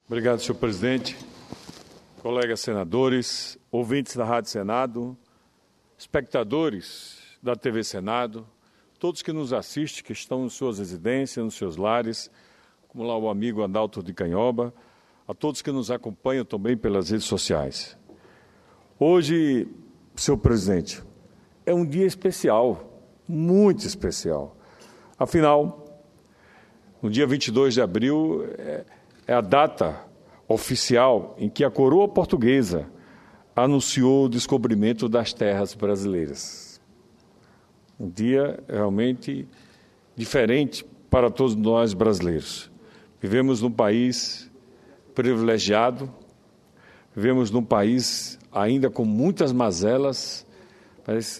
Obrigado, senhor presidente, colegas senadores, ouvintes da Rádio Senado, espectadores da TV Senado, todos que nos assistem, que estão em suas residências, nos seus lares, como lá o amigo Adalto de Canhoba, a todos que nos acompanham também pelas redes sociais. Hoje, senhor presidente, é um dia especial, muito especial. Afinal, no dia 22 de abril é a data oficial em que a coroa portuguesa anunciou o descobrimento das terras brasileiras. Um dia realmente diferente para todos nós brasileiros. Vivemos num país privilegiado, vivemos num país ainda com muitas mazelas, mas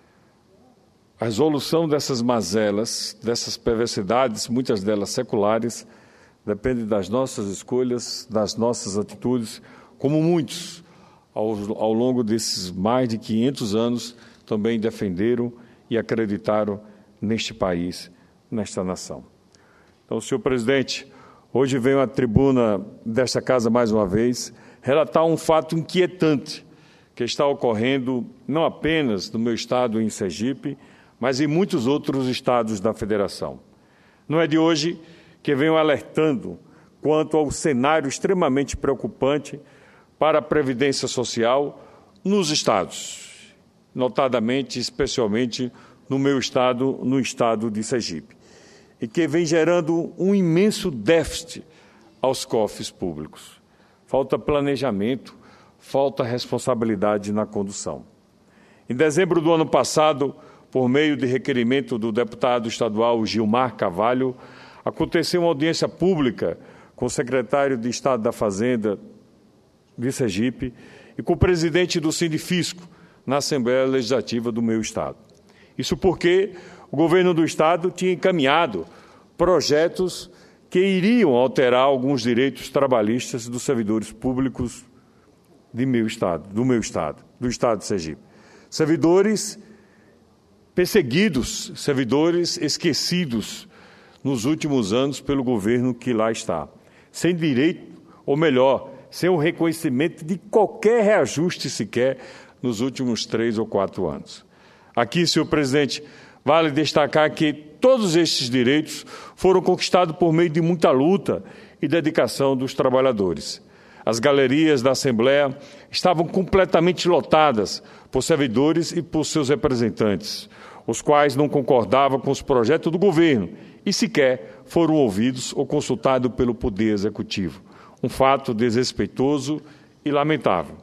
a resolução dessas mazelas, dessas perversidades, muitas delas seculares, depende das nossas escolhas, das nossas atitudes, como muitos, ao longo desses mais de 500 anos, também defenderam e acreditaram neste país, nesta nação. Então, senhor presidente, hoje venho à tribuna desta casa mais uma vez relatar um fato inquietante que está ocorrendo não apenas no meu estado, em Sergipe, mas em muitos outros estados da Federação. Não é de hoje que venho alertando quanto ao cenário extremamente preocupante para a Previdência Social nos estados, notadamente, especialmente no meu estado, no estado de Sergipe, e que vem gerando um imenso déficit aos cofres públicos. Falta planejamento, falta responsabilidade na condução. Em dezembro do ano passado, por meio de requerimento do deputado estadual Gilmar Carvalho, aconteceu uma audiência pública com o secretário de Estado da Fazenda de Sergipe e com o presidente do Sindifisco na Assembleia Legislativa do meu estado. Isso porque o governo do estado tinha encaminhado projetos que iriam alterar alguns direitos trabalhistas dos servidores públicos do estado de Sergipe. Servidores perseguidos, servidores esquecidos nos últimos anos pelo governo que lá está, sem direito, ou melhor, sem o reconhecimento de qualquer reajuste sequer nos últimos 3 ou 4 anos. Aqui, senhor presidente, vale destacar que todos estes direitos foram conquistados por meio de muita luta e dedicação dos trabalhadores. As galerias da Assembleia estavam completamente lotadas por servidores e por seus representantes, os quais não concordavam com os projetos do governo e sequer foram ouvidos ou consultados pelo Poder Executivo. Um fato desrespeitoso e lamentável.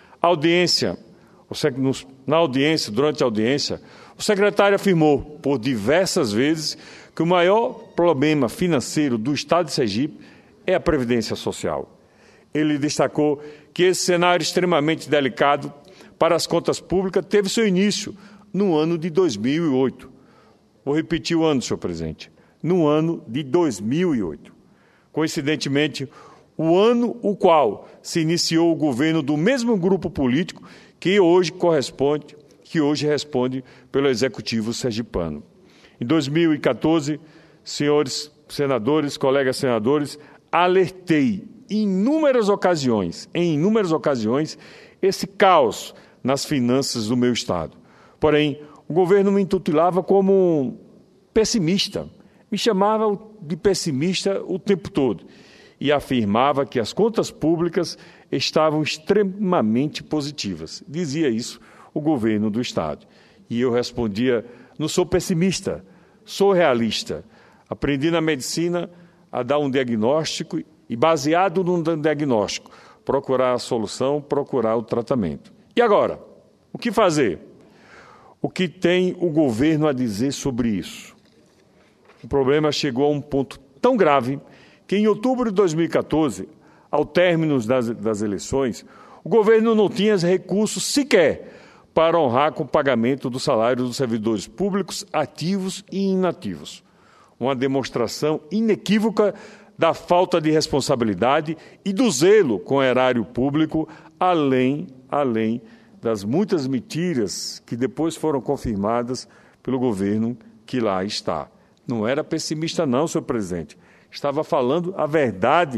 Durante a audiência, o secretário afirmou por diversas vezes que o maior problema financeiro do Estado de Sergipe é a Previdência Social. Ele destacou que esse cenário extremamente delicado para as contas públicas teve seu início no ano de 2008. Vou repetir o ano, senhor presidente. No ano de 2008. Coincidentemente, o ano o qual se iniciou o governo do mesmo grupo político que hoje responde pelo Executivo sergipano. Em 2014, senhores senadores, colegas senadores, alertei em inúmeras ocasiões, esse caos nas finanças do meu estado. Porém, o governo me intitulava como pessimista, me chamava de pessimista o tempo todo e afirmava que as contas públicas estavam extremamente positivas. Dizia isso o governo do estado. E eu respondia, não sou pessimista, sou realista. Aprendi na medicina a dar um diagnóstico e, baseado no diagnóstico, procurar a solução, procurar o tratamento. E agora? O que fazer? O que tem o governo a dizer sobre isso? O problema chegou a um ponto tão grave que, em outubro de 2014, ao término das eleições, o governo não tinha recursos sequer para honrar com o pagamento do salário dos servidores públicos ativos e inativos. Uma demonstração inequívoca da falta de responsabilidade e do zelo com o erário público, além das muitas mentiras que depois foram confirmadas pelo governo que lá está. Não era pessimista não, senhor presidente. Estava falando a verdade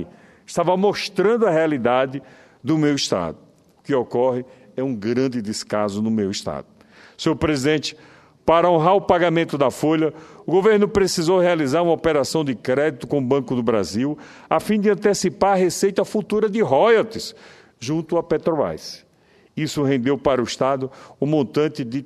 Estava mostrando a realidade do meu Estado. O que ocorre é um grande descaso no meu Estado. Senhor presidente, para honrar o pagamento da folha, o governo precisou realizar uma operação de crédito com o Banco do Brasil a fim de antecipar a receita futura de royalties junto à Petrobras. Isso rendeu para o Estado um montante de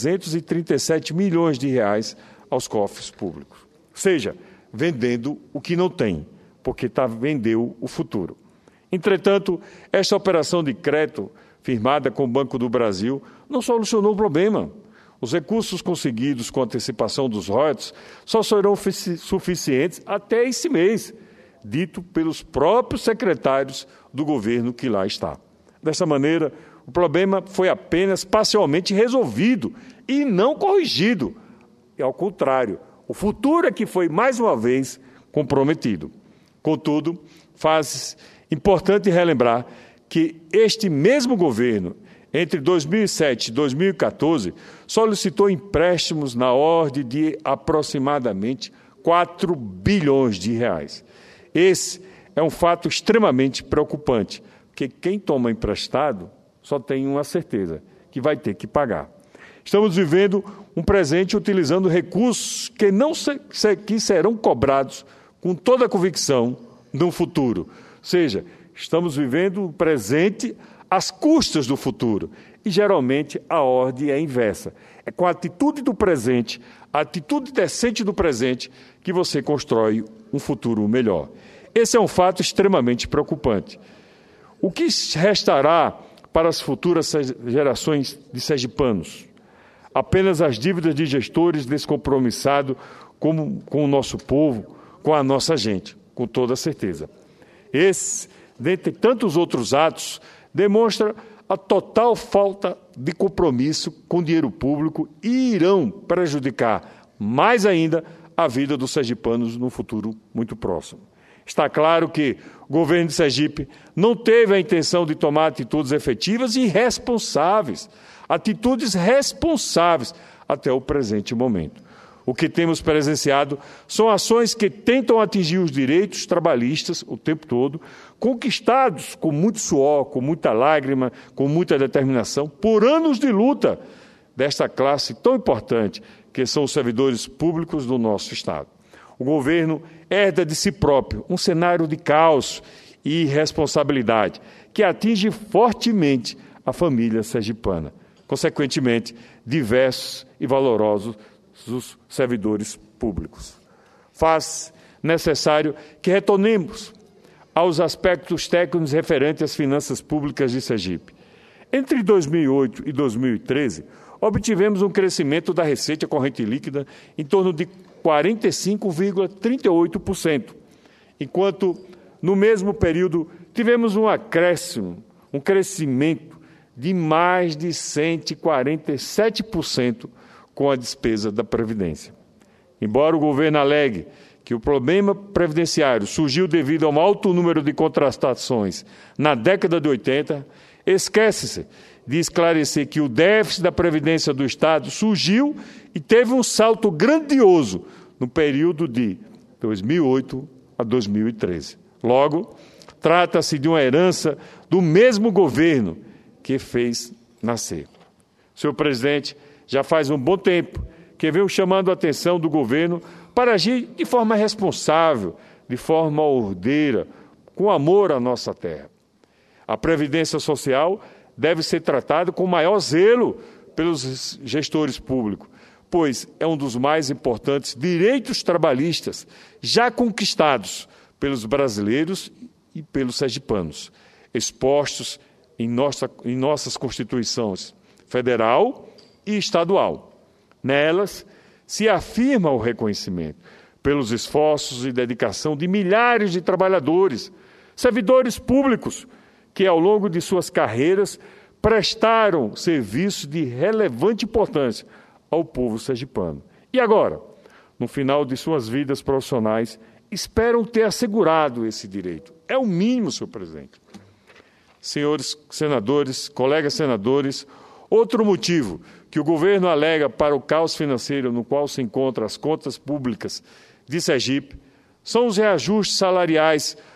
337 milhões de reais aos cofres públicos. Ou seja, vendendo o que não tem, porque vendeu o futuro. Entretanto, esta operação de crédito firmada com o Banco do Brasil não solucionou o problema. Os recursos conseguidos com a antecipação dos royalties só serão suficientes até esse mês, dito pelos próprios secretários do governo que lá está. Dessa maneira, o problema foi apenas parcialmente resolvido e não corrigido. E, ao contrário, o futuro é que foi, mais uma vez, comprometido. Contudo, faz importante relembrar que este mesmo governo, entre 2007 e 2014, solicitou empréstimos na ordem de aproximadamente 4 bilhões de reais. Esse é um fato extremamente preocupante, porque quem toma emprestado só tem uma certeza, que vai ter que pagar. Estamos vivendo um presente utilizando recursos que serão cobrados com toda a convicção no futuro. Ou seja, estamos vivendo o presente às custas do futuro. E, geralmente, a ordem é inversa. É com a atitude do presente, a atitude decente do presente, que você constrói um futuro melhor. Esse é um fato extremamente preocupante. O que restará para as futuras gerações de sergipanos? Apenas as dívidas de gestores descompromissados com o nosso povo, com a nossa gente, com toda certeza. Esse, dentre tantos outros atos, demonstra a total falta de compromisso com dinheiro público e irão prejudicar mais ainda a vida dos sergipanos no futuro muito próximo. Está claro que o governo de Sergipe não teve a intenção de tomar atitudes efetivas e responsáveis, até o presente momento. O que temos presenciado são ações que tentam atingir os direitos trabalhistas o tempo todo, conquistados com muito suor, com muita lágrima, com muita determinação, por anos de luta desta classe tão importante, que são os servidores públicos do nosso Estado. O governo herda de si próprio um cenário de caos e irresponsabilidade que atinge fortemente a família sergipana, consequentemente, diversos e valorosos dos servidores públicos. Faz necessário que retornemos aos aspectos técnicos referentes às finanças públicas de Sergipe. Entre 2008 e 2013, obtivemos um crescimento da receita corrente líquida em torno de 45,38%, enquanto, no mesmo período, tivemos um acréscimo, um crescimento de mais de 147% com a despesa da Previdência. Embora o governo alegue que o problema previdenciário surgiu devido a um alto número de contratações na década de 80, esquece-se de esclarecer que o déficit da Previdência do Estado surgiu e teve um salto grandioso no período de 2008 a 2013. Logo, trata-se de uma herança do mesmo governo que fez nascer. Senhor presidente, já faz um bom tempo que venho chamando a atenção do governo para agir de forma responsável, de forma ordeira, com amor à nossa terra. A Previdência Social deve ser tratada com maior zelo pelos gestores públicos, pois é um dos mais importantes direitos trabalhistas já conquistados pelos brasileiros e pelos sergipanos, expostos em nossas constituições federal e estadual. Nelas se afirma o reconhecimento pelos esforços e dedicação de milhares de trabalhadores, servidores públicos, que ao longo de suas carreiras prestaram serviços de relevante importância ao povo sergipano. E agora, no final de suas vidas profissionais, esperam ter assegurado esse direito. É o mínimo, senhor presidente. Senhores senadores, colegas senadores, outro motivo que o governo alega para o caos financeiro no qual se encontram as contas públicas de Sergipe são os reajustes salariais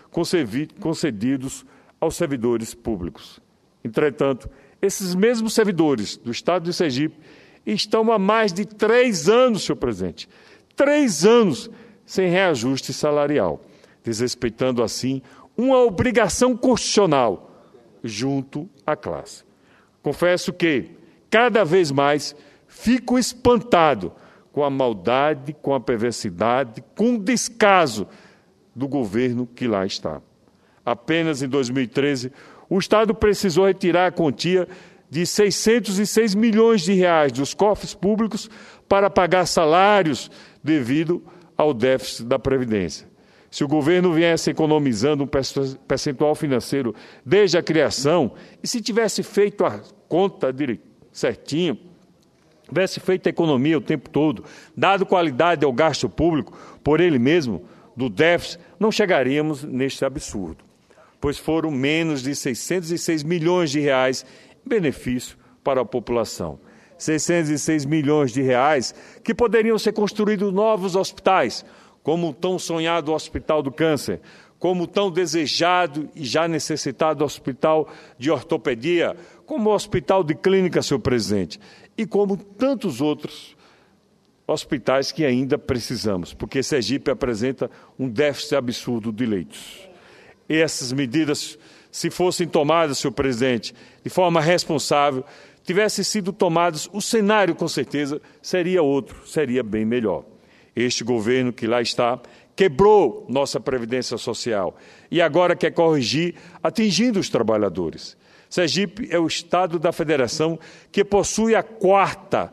concedidos aos servidores públicos. Entretanto, esses mesmos servidores do Estado de Sergipe estão há mais de 3 anos, senhor presidente, 3 anos sem reajuste salarial, desrespeitando assim uma obrigação constitucional junto à classe. Confesso que, cada vez mais, fico espantado com a maldade, com a perversidade, com o descaso do governo que lá está. Apenas em 2013, o Estado precisou retirar a quantia de 606 milhões de reais dos cofres públicos para pagar salários devido ao déficit da Previdência. Se o governo viesse economizando um percentual financeiro desde a criação, e se tivesse feito a conta certinho, tivesse feito a economia o tempo todo, dado qualidade ao gasto público por ele mesmo, do déficit, não chegaríamos neste absurdo, pois foram menos de 606 milhões de reais em benefício para a população. 606 milhões de reais que poderiam ser construídos novos hospitais, como o tão sonhado Hospital do Câncer, como o tão desejado e já necessitado Hospital de Ortopedia, como o Hospital de Clínica, senhor presidente, e como tantos outros hospitais que ainda precisamos, porque Sergipe apresenta um déficit absurdo de leitos. E essas medidas, se fossem tomadas, senhor presidente, de forma responsável, tivessem sido tomadas, o cenário, com certeza, seria outro, seria bem melhor. Este governo que lá está quebrou nossa Previdência Social e agora quer corrigir, atingindo os trabalhadores. Sergipe é o estado da federação que possui a quarta,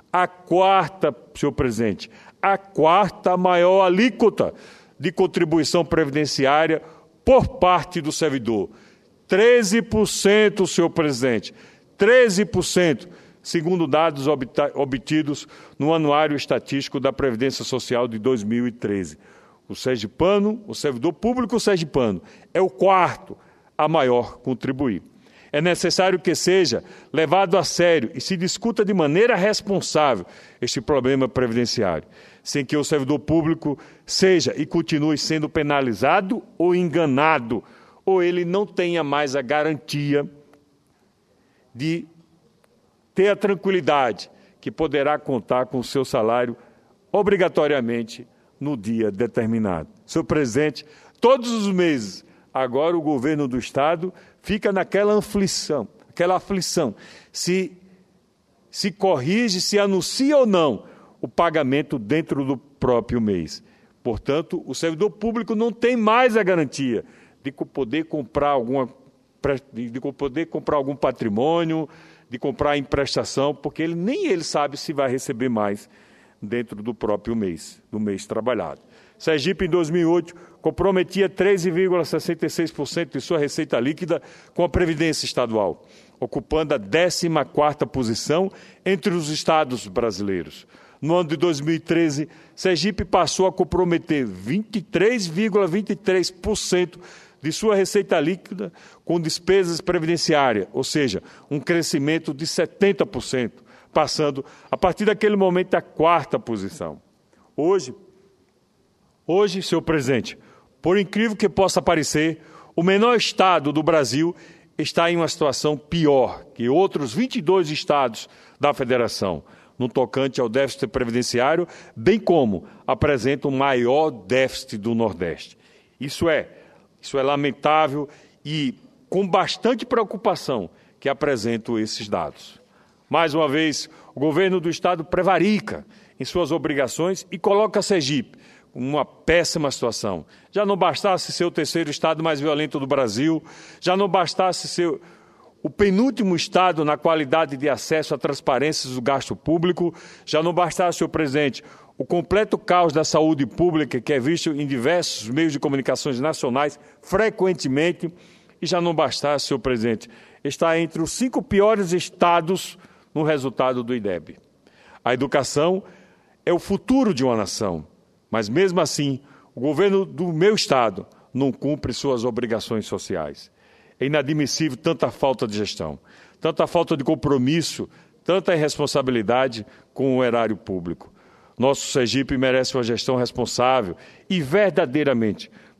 senhor presidente, a quarta maior alíquota de contribuição previdenciária por parte do servidor. 13%, senhor presidente, 13%, segundo dados obtidos no Anuário Estatístico da Previdência Social de 2013. O sergipano, o servidor público sergipano, é o quarto a maior contribuir. É necessário que seja levado a sério e se discuta de maneira responsável este problema previdenciário, sem que o servidor público seja e continue sendo penalizado ou enganado, ou ele não tenha mais a garantia de ter a tranquilidade que poderá contar com o seu salário obrigatoriamente no dia determinado. Senhor presidente, todos os meses, agora o governo do Estado fica naquela aflição, se corrige, se anuncia ou não o pagamento dentro do próprio mês. Portanto, o servidor público não tem mais a garantia de poder comprar algum patrimônio, de comprar em prestação, porque nem ele sabe se vai receber mais dentro do próprio mês, do mês trabalhado. Sergipe, em 2008, comprometia 13,66% de sua receita líquida com a Previdência Estadual, ocupando a 14ª posição entre os estados brasileiros. No ano de 2013, Sergipe passou a comprometer 23,23% de sua receita líquida com despesas previdenciárias, ou seja, um crescimento de 70%, passando, a partir daquele momento, à 4ª posição. Hoje, senhor presidente, por incrível que possa parecer, o menor estado do Brasil está em uma situação pior que outros 22 estados da federação, no tocante ao déficit previdenciário, bem como apresenta o maior déficit do Nordeste. Isso é lamentável e com bastante preocupação que apresento esses dados. Mais uma vez, o governo do Estado prevarica em suas obrigações e coloca Sergipe uma péssima situação. Já não bastasse ser o 3º estado mais violento do Brasil, já não bastasse ser o penúltimo estado na qualidade de acesso à transparência do gasto público, já não bastasse, senhor presidente, o completo caos da saúde pública que é visto em diversos meios de comunicações nacionais frequentemente, e já não bastasse, senhor presidente, estar entre os 5 piores estados no resultado do IDEB. A educação é o futuro de uma nação, mas mesmo assim, o governo do meu estado não cumpre suas obrigações sociais. É inadmissível tanta falta de gestão, tanta falta de compromisso, tanta irresponsabilidade com o erário público. Nosso Sergipe merece uma gestão responsável e verdadeiramente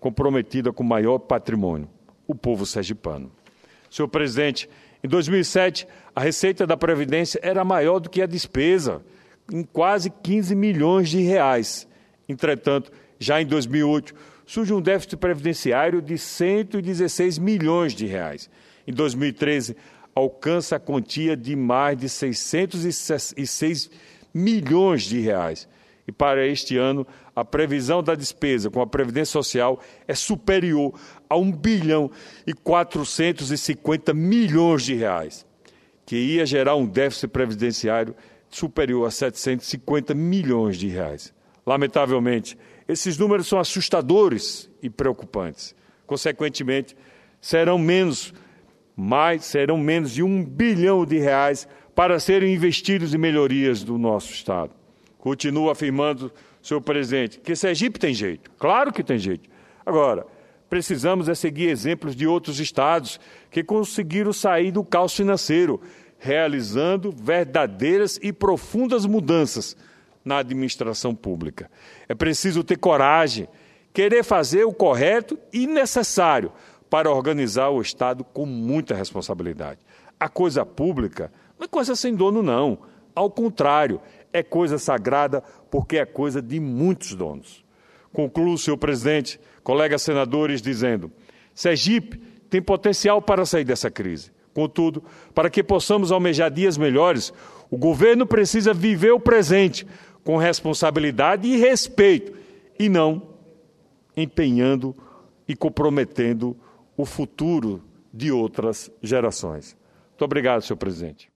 comprometida com o maior patrimônio, o povo sergipano. Senhor presidente, em 2007, a receita da Previdência era maior do que a despesa, em quase 15 milhões de reais. Entretanto, já em 2008, surge um déficit previdenciário de 116 milhões de reais. Em 2013, alcança a quantia de mais de 606 milhões de reais. E para este ano, a previsão da despesa com a Previdência Social é superior a 1 bilhão e 450 milhões de reais, que ia gerar um déficit previdenciário superior a 750 milhões de reais. Lamentavelmente, esses números são assustadores e preocupantes. Consequentemente, serão menos de 1 bilhão de reais para serem investidos em melhorias do nosso Estado. Continuo afirmando, senhor presidente, que Sergipe tem jeito. Claro que tem jeito. Agora, precisamos seguir exemplos de outros estados que conseguiram sair do caos financeiro, realizando verdadeiras e profundas mudanças na administração pública. É preciso ter coragem, querer fazer o correto e necessário para organizar o Estado com muita responsabilidade. A coisa pública não é coisa sem dono, não. Ao contrário, é coisa sagrada porque é coisa de muitos donos. Concluo, senhor presidente, colegas senadores, dizendo: Sergipe tem potencial para sair dessa crise. Contudo, para que possamos almejar dias melhores, o governo precisa viver o presente com responsabilidade e respeito, e não empenhando e comprometendo o futuro de outras gerações. Muito obrigado, senhor presidente.